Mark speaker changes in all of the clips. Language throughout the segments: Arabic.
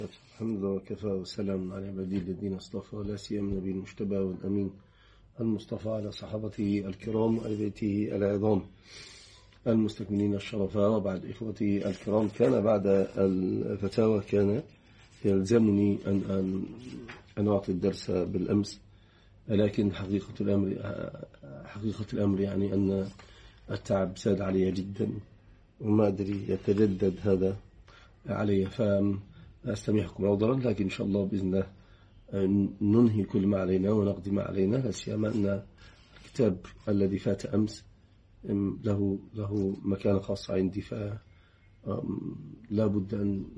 Speaker 1: الحمد لله وكفى وسلام على عباده الذين اصطفى لا سيما النبي المجتبى والأمين المصطفى على صحابته الكرام وآل بيته العظام المستكملين الشرفاء. وبعد إخوتي الكرام، كان بعد الفتاوى كان يلزمني أن أعطي الدرس بالأمس، لكن حقيقة الأمر يعني أن التعب زاد علي جدا وما أدري يتجدد هذا علي، فأستميحكم عذرا، لكن إن شاء الله بإذن الله ننهي كل ما علينا ونقضي ما علينا، لا سيما أن الكتاب الذي فات أمس له مكانة خاصة عندي، فلا بد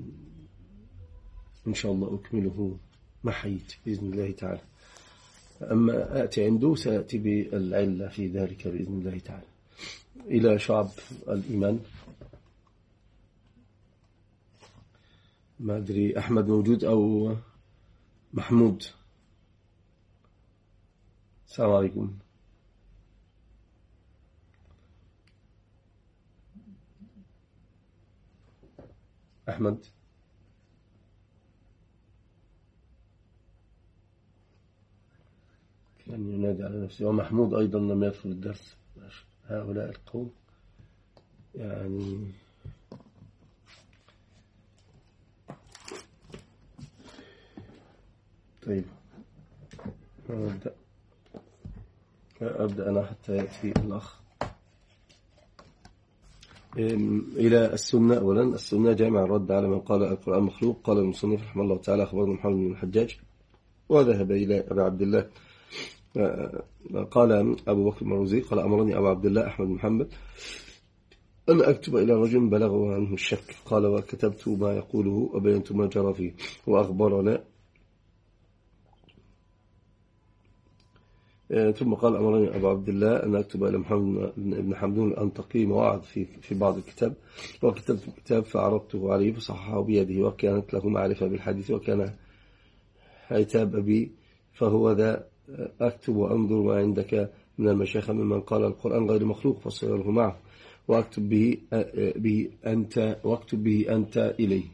Speaker 1: إن شاء الله أكمله ما حييت بإذن الله تعالى. أما آتي عنده سأتي بالعلة في ذلك بإذن الله تعالى. إلى شعب الإيمان، ما أدري أحمد موجود أو محمود؟ السلام عليكم. أحمد كان ينادي على نفسه، ومحمود أيضا لم يدخل الدرس. هؤلاء القوم يعني طيب، أبدأ أنا حتى يأتي الأخ. إلى السنة. أولا، السنة جامع الرد على من قال القرآن مخلوق. قال المصنف رحمه الله تعالى: أخبرنا محمد بن الحجاج وذهب إلى أبي عبد الله. قال أبو بكر المروزي قال: أمرني أبو عبد الله أحمد محمد أن أكتب إلى رجل بلغه عنه الشك. قال: وكتبت ما يقوله وبينت ما جرى فيه. وأخبرنا. ثم قال: أمرني أبو عبد الله أن أكتب إلى محمد بن حمدون الأنطقي مواعظ في بعض الكتاب. وكتبت الكتاب فعرضته عليه فصححه بيده، وكانت له معرفة بالحديث، وكان عتاب أبي، فهو ذا أكتب وأنظر ما عندك من المشايخ ممن قال القرآن غير مخلوق فصيره معه، واكتب به أنت إليه.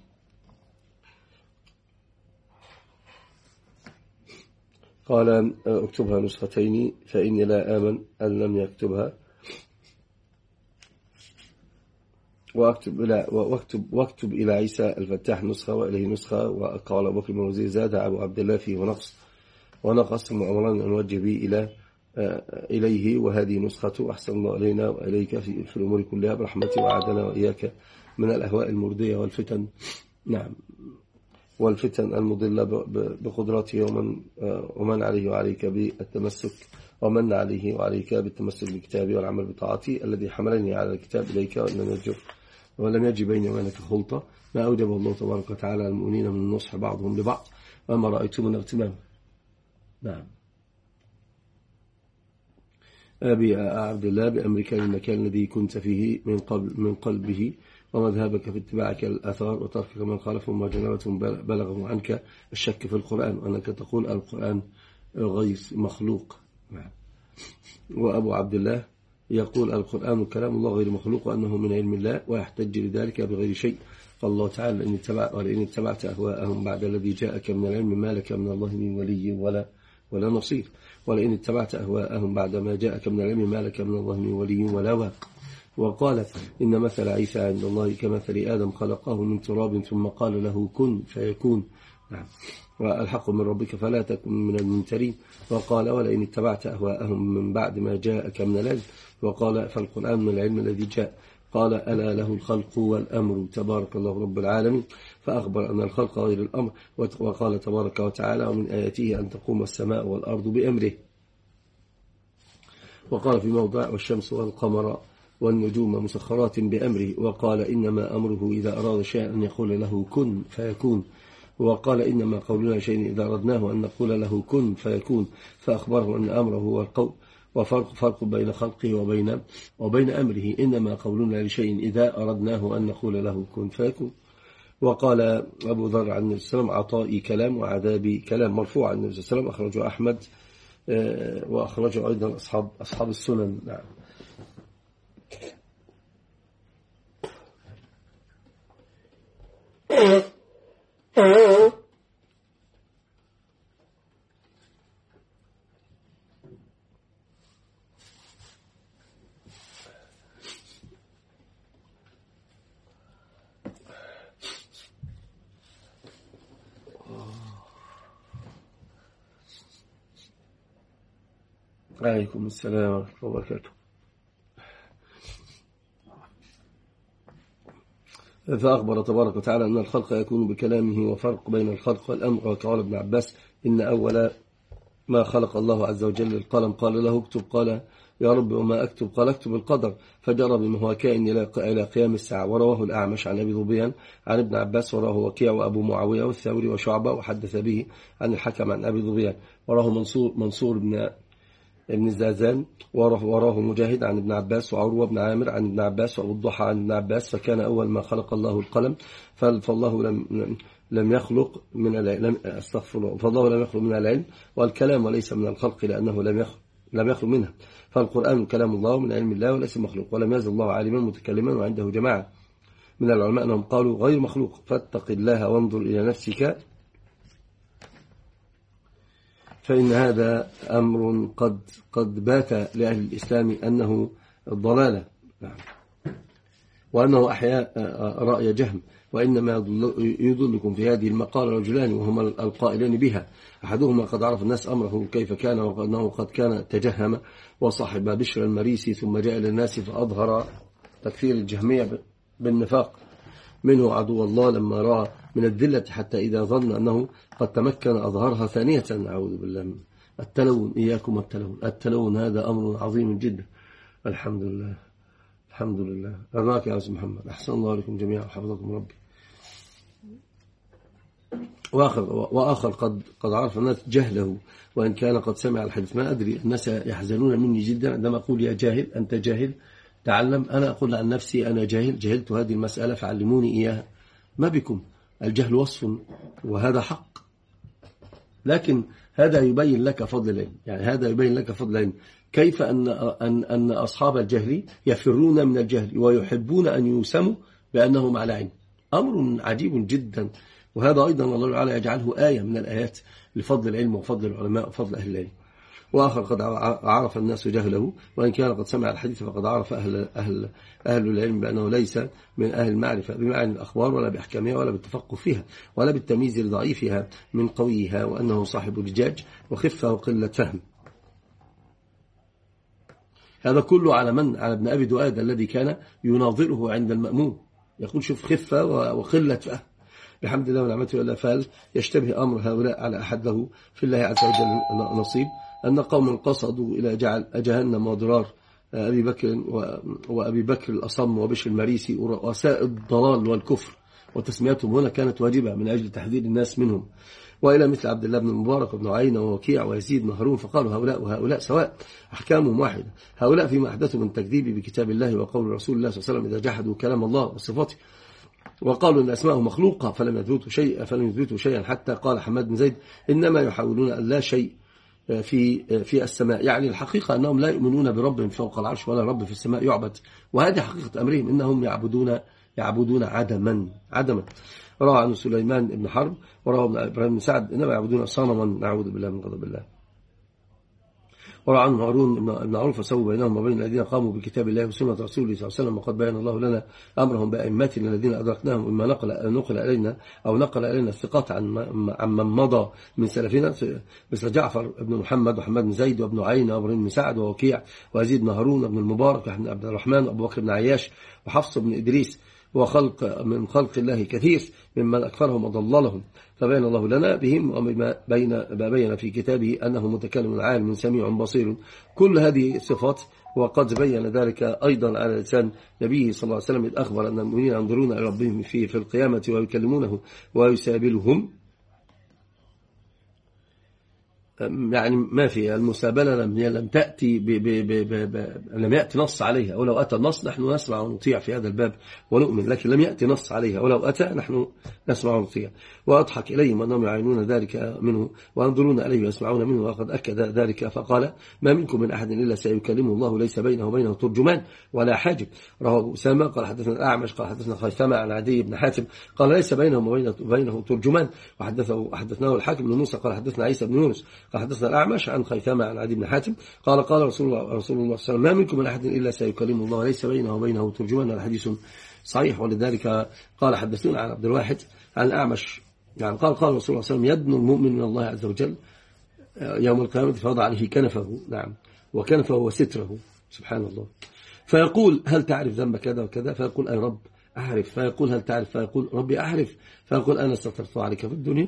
Speaker 1: قال: اكتبها نسختين فإني لا آمن أن لم يكتبها، واكتب إلى عيسى الفتاح نسخة وإليه نسخة. وقال أبو بكر المروزي: زاد أبو عبد الله فيه ونقص ثم أمرنا أن نوجه به إليه، وهذه نسخته. أحسن الله إلينا وإليك في الأمور كلها برحمته، وعادنا وإياك من الأهواء المردية والفتن. نعم، والفتن المضلة بقدرته، ومن عليه وعليك بالتمسك، ومن عليه وعليك بالتمسك بالكتاب والعمل بطاعته الذي حملني على الكتاب إليك، ولم يجي بيني وبينك خلطة، ما أوجبه الله تبارك وتعالى المؤمنين من النصح بعضهم لبعض، وما رأيت من اغتمام. نعم. أبي عبد الله بأمرك المكان الذي كنت فيه من قلبه، ومذهبك في اتباعك الأثار، وتركك من خالفهم وجنبتهم بلغهم عنك الشك في القرآن، وأنك تقول القرآن غير مخلوق. وأبو عبد الله يقول القرآن كلام الله غير مخلوق، وأنه من علم الله، ويحتج لذلك بغير شيء. قال الله تعالى: ولئن اتبعت أهواءهم بعد الذي جاءك من العلم ما لك من الله من ولي ولا نصير. ولئن اتبعت أهواءهم بعد ما جاءك من العلم ما لك من الله من ولي ولا واق. وقال: إن مثل عيسى عند الله كمثل آدم، خلقه من تراب ثم قال له كن فيكون. نعم. والحق من ربك فلا تكن من الممترين. وقال: ولئن اتبعت أهواءهم من بعد ما جاءك من العلم. وقال: فالقرآن من العلم الذي جاء. قال: ألا له الخلق والأمر تبارك الله رب العالمين. فأخبر أن الخلق غير الأمر. وقال تبارك وتعالى: ومن آياته أن تقوم السماء والأرض بأمره. وقال في موضع: والشمس والقمر والنجوم مسخرات بأمره. وقال: إنما أمره إذا أراد شيئا أن يقول له كن فيكون. وقال: إنما قولنا شيء إذا أردناه أن نقول له كن فيكون. فأخبره أن أمره هو القول، وفرق بين خلقه وبين أمره. إنما قولنا لشيء إذا أردناه أن نقول له كن فيكون. وقال أبو ذر عن النبي صلى الله عليه وسلم: عطائي كلام وعذابي كلام. مرفوع عن النبي صلى الله عليه وسلم. أخرجه أحمد وأخرجه أيضا أصحاب السنن. نعم. عليكم السلام ورحمة الله وبركاته. فأخبر تبارك وتعالى أن الخلق يكون بكلامه، وفرق بين الخلق والأمر. وقال ابن عباس إن أول ما خلق الله عز وجل القلم، قال له اكتب، قال يا رب وما أكتب؟ قال اكتب القدر، فجرى بما هو كائن إلى قيام الساعة. ورواه الأعمش عن أبي ذبيان عن ابن عباس، وراه وكيع وأبو معاوية والثوري وشعبة، وحدث به عن الحكم عن أبي ذبيان. وراه منصور ابن الزازان، وراه مجاهد عن ابن عباس، وعروة بن عامر عن ابن عباس، وأبو الضحى عن ابن عباس. فكان أول ما خلق الله القلم، فالله لم يخلق من العلم، فالله لم يخلق من العلم والكلام، وليس من الخلق لأنه لم يخلق منها. فالقرآن كلام الله من علم الله وليس مخلوق. ولم يزل الله عالما متكلما، وعنده جماعة من العلماء أنهم قالوا غير مخلوق. فاتق الله وانظر إلى نفسك، فإن هذا أمر قد بات لأهل الإسلام أنه الضلالة، وأنه أحياء رأي جهم. وإنما يضلكم في هذه المقالة رجلان، وهما القائلين بها. أحدهما قد عرف الناس أمره كيف كان، وأنه قد كان تجهم وصاحب بشر المريسي، ثم جاء إلى الناس فأظهر تكفير الجهمية بالنفاق منه عدو الله، لما رأى من الذلة حتى إذا ظن أنه قد تمكن أظهرها ثانية. أعوذ بالله. التلون، إياكم التلون هذا أمر عظيم جدا. الحمد لله الحمد لله. أرناك يا أستاذ محمد، أحسن الله عليكم جميعا وحفظكم ربي. وآخر قد عرف الناس جهله، وإن كان قد سمع الحديث. ما أدري، الناس يحزنون مني جدا عندما أقول يا جاهل، أنت جاهل تعلم. أنا أقول عن نفسي أنا جهلت هذه المسألة فعلموني إياها. ما بكم، الجهل وصف وهذا حق، لكن هذا يبين لك فضل العلم. يعني هذا يبين لك فضل العلم. كيف أن أصحاب الجهل يفرون من الجهل ويحبون أن يوسموا بأنهم على علم. أمر عجيب جدا. وهذا أيضا الله تعالى يجعله آية من الآيات لفضل العلم وفضل العلماء وفضل أهل العلم. وآخر قد عرف الناس جهله، وإن كان قد سمع الحديث فقد عرف أهل العلم بأنه ليس من أهل المعرفة بمعنى الأخبار، ولا بأحكامها، ولا بالتفقه فيها، ولا بالتمييز لضعيفها من قويها، وأنه صاحب رجاج وخفة وقلة فهم. هذا كله على من؟ على ابن أبي دؤاد الذي كان يناظره عند المأمون، يقول شوف خفة وقلة فهم. بحمد الله ونعمته ولا فال يشتبه أمر هؤلاء على أحد له في الله عز وجل نصيب، أن قوم قصدوا إلى جهنم وضرار أبي بكر الأصم وبشر المريسي ورؤساء الضلال والكفر، وتسميتهم هنا كانت واجبة من أجل تحذير الناس منهم. وإلى مثل عبد الله بن المبارك وابن عيينة ووكيع ويزيد بن هارون، فقالوا هؤلاء وهؤلاء سواء، أحكامهم واحدة. هؤلاء فيما أحدثوا من تكذيب بكتاب الله وقول رسول الله صلى الله عليه وسلم إذا جحدوا كلام الله وصفاته، وقالوا أن أسماءه مخلوقة فلم يثبتوا شيئا، حتى قال حماد بن زيد إنما يحاولون أن لا شيء في السماء. يعني الحقيقة أنهم لا يؤمنون برب فوق العرش ولا رب في السماء يعبد، وهذه حقيقة أمرهم، إنهم يعبدون عدما. روى عن سليمان بن حرب وروى ابن إبراهيم بن سعد إنما يعبدون صنما، نعوذ بالله من غضب الله. وروى عن هارون بن عروة سووا بينهم وبين الذين قاموا بكتاب الله وسنة رسوله صلى الله عليه وسلم، وقد بين الله لنا أمرهم بأئمتنا الذين أدركناهم مما نقل إلينا الثقات عن من مضى من سلفنا، مثل جعفر بن محمد وحماد بن زيد وابن عيينة وابراهيم بن سعد ووكيع ويزيد بن هارون وابن المبارك وابن عبد الرحمن وأبو بكر بن عياش وحفص بن إدريس، من خلق الله كثير ممن أكثرهم وضللهم، فبين الله لنا بهم وما بين في كتابه أنه متكلم عالم سميع بصير. كل هذه الصفات، وقد بين ذلك أيضا على لسان نبيه صلى الله عليه وسلم إذ أخبر أن المؤمنين ينظرون إلى ربهم في القيامة ويكلمونه ويسابلهم. يعني ما في المسابلة لم تأتي لم يأتي نص عليها، ولو أتى النص نحن نسمع ونطيع في هذا الباب ونؤمن، لكن لم يأتي نص عليها، ولو أتى نحن نسمع ونطيع. وأضحك إليهم أنهم يعينون ذلك منه وينظرون إليه ويسمعون منه، وقد أكد ذلك فقال ما منكم من أحد إلا سيكلمه الله ليس بينه وبينه ترجمان ولا حاجب. رواه أسامة قال حدثنا الأعمش قال حدثنا خيثمة عن عدي بن حاتم قال ليس بينهم وبينه ترجمان، وحدثناه الحاكم بن موسى قال حدثنا عيسى بن يونس قال حدثنا الأعمش عن خيثمة عن عدي بن حاتم قال رسول الله صلى الله عليه وسلم ما منكم من أحد إلا سيكلمه الله ليس بينه وبينه ترجمان. الحديث صحيح. ولذلك قال حدثونا عن عبد الواحد عن الأعمش يعني قال رسول الله صلى الله عليه وسلم يدنو المؤمن من الله عز وجل يوم القيامة فوضع عليه كنفه. نعم. وكان فهو ستره سبحان الله. فيقول هل تعرف ذنب كذا وكذا؟ فيقول أي رب أعرف. فيقول هل تعرف؟ فيقول ربي أعرف. فيقول أنا سترت عليك في الدنيا.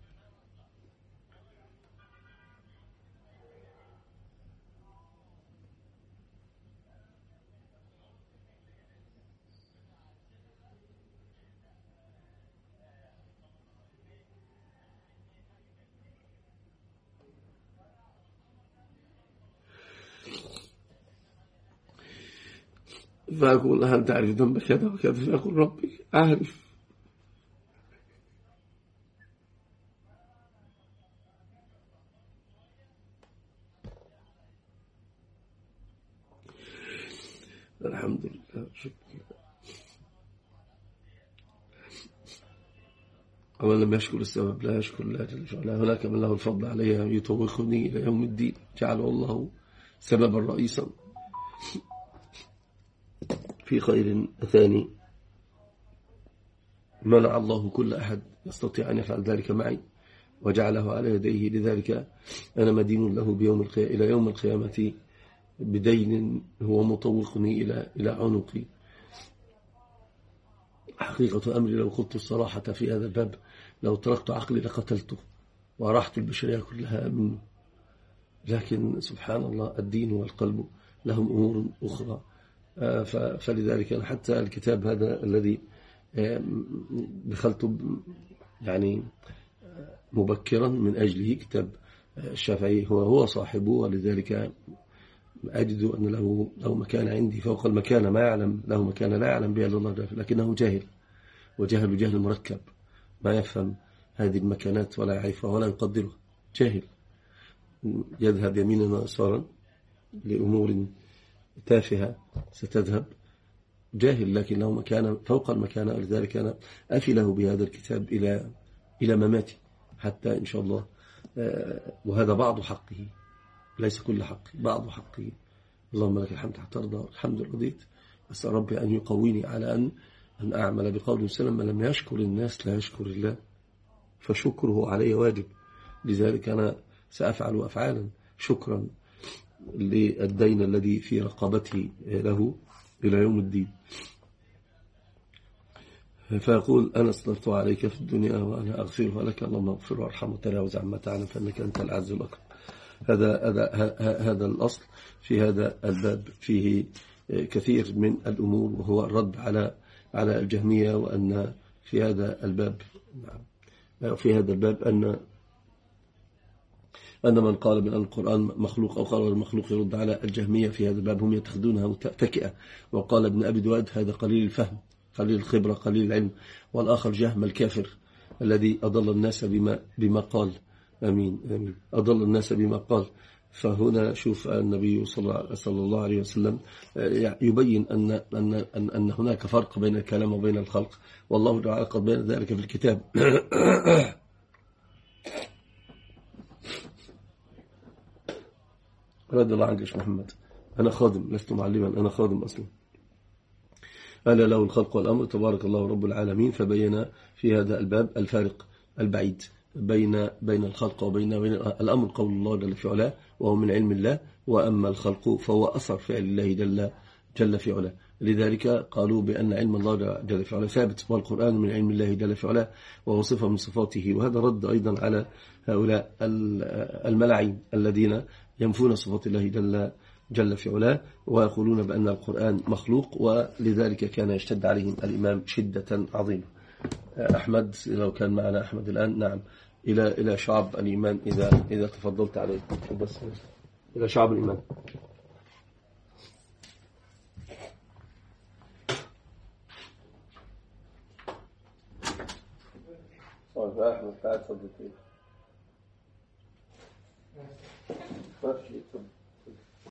Speaker 1: فيقول هل تعرف ذنب كذا وكذا؟ فيقول ربي أعرف. الحمد لله شكرا. ومن لم يشكر السبب لا يشكر الله جل وعلا. هناك من له الفضل علي يطوقني إلى يوم الدين، جعله الله سببا رئيسا في خير ثاني. منع الله كل أحد يستطيع أن يفعل ذلك معي وجعله على يديه. لذلك أنا مدين له إلى يوم القيامة بدين هو مطوقني إلى عنقي. حقيقة أمري لو قلت الصراحة في هذا الباب لو تركت عقلي لقتلته وراحت البشرية كلها منه. لكن سبحان الله الدين والقلب لهم أمور أخرى. فلذلك أنا حتى الكتاب هذا الذي دخلت يعني مبكرا من أجله، كتاب الشافعي هو صاحبه، ولذلك أجد أن له مكان عندي فوق المكانة، ما يعلم له مكانة لا يعلم بها إلا الله، لكنه جاهل، وجهل جهل مركب، ما يفهم هذه المكانات ولا يعرفها ولا يقدرها. جاهل يذهب يمينا ويسارا لأمور تافهة ستذهب. جاهل لكن له مكانة فوق المكانة، ولذلك أنا أفي له بهذا الكتاب إلى مماتي حتى إن شاء الله. وهذا بعض حقه ليس كل حقه، بعض حقه. اللهم لك الحمد حتى ترضى، الحمد رضيت. أسأل ربي أن يقويني على أن أعمل بقول وسلم: من لم يشكر الناس لا يشكر الله، فشكره علي واجب. لذلك أنا سأفعل أفعالا شكرا للدين الذي في رقبتي له إلى يوم الدين. فيقول: أنا استرت عليك في الدنيا وأنا أغفرها لك، اللهم اغفر وارحم وتجاوز عما تعلم فإنك أنت العز الأكرم. هذا الأصل في هذا الباب فيه كثير من الأمور، وهو الرد على الجهمية. وأن في هذا الباب أن من قال بأن القرآن مخلوق أو قال المخلوق يرد على الجهمية في هذا الباب، هم يتخذونها تكئة. وقال ابن أبي دواد: هذا قليل الفهم، قليل الخبرة، قليل العلم. والآخر جهم الكافر الذي أضل الناس بما قال. أمين آمين. أضل الناس بما قال. فهنا شوف النبي صلى الله عليه وسلم يبين أن هناك فرق بين الكلام وبين الخلق، والله تعالى قد بين ذلك في الكتاب. رضي الله عنك يا محمد. أنا خادم لست معلما، أنا خادم أصلا. ألا له الخلق والأمر تبارك الله رب العالمين. فبين في هذا الباب الفارق البعيد بين الخلق وبين الأمر. قول الله جل في علاه وهو من علم الله، وأما الخلق فهو أثر فعل الله جل في علاه. لذلك قالوا بأن علم الله جل في علاه ثابت، والقرآن من علم الله جل في علاه وهو صفة من صفاته. وهذا رد أيضا على هؤلاء الملاعين الذين ينفون صفات الله جل في علاه ويقولون بأن القرآن مخلوق، ولذلك كان يشتد عليهم الإمام شدة عظيمة. أحمد لو كان معنا أحمد الآن. نعم. إلى شعب الإيمان إذا تفضلت عليه. بس إلى شعب الإيمان. أحمد تعال تفضل.